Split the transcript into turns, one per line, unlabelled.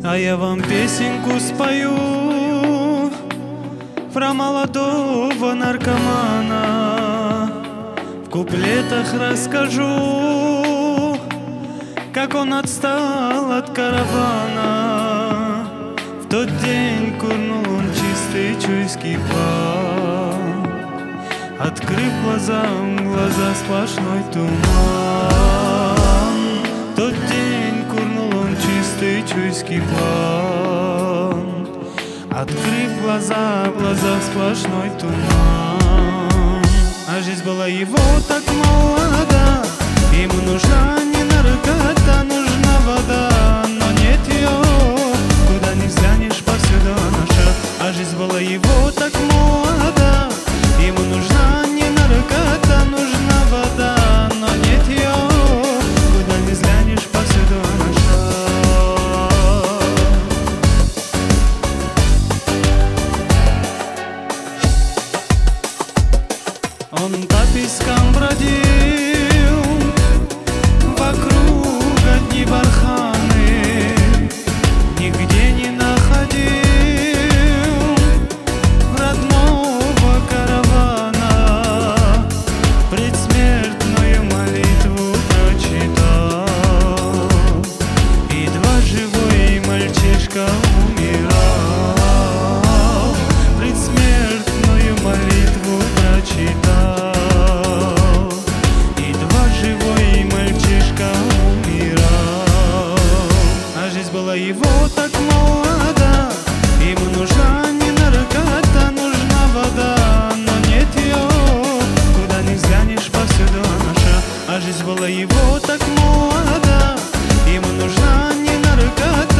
А я вам песенку спою про молодого наркомана. В куплетах расскажу, как он отстал от каравана. В тот день курнул он чистый чуйский план. Открыв глаза, глаза сплошной туман. В тот день курнул он чистый чуйский план. Открыв глаза, в глазах сплошной туман. А жизнь была его так молода, ему нужна не наркота, нужна вода, но нет ее, куда ни взглянешь, повсюду наша. А жизнь была его так молода, ему нужна не наркота, нужна вода, но нет ее, куда ни взглянешь, повсюду наша. Он по пескам бродил, вокруг одни барханы, нигде не находил родного каравана. Предсмертную молитву прочитал, едва живой мальчишка умирал. Предсмертную молитву прочитал, была его так молода, ему нужна не наркота, нужна вода, но нет ее, куда ни взглянешь, повсюду наша. А жизнь была его так молода.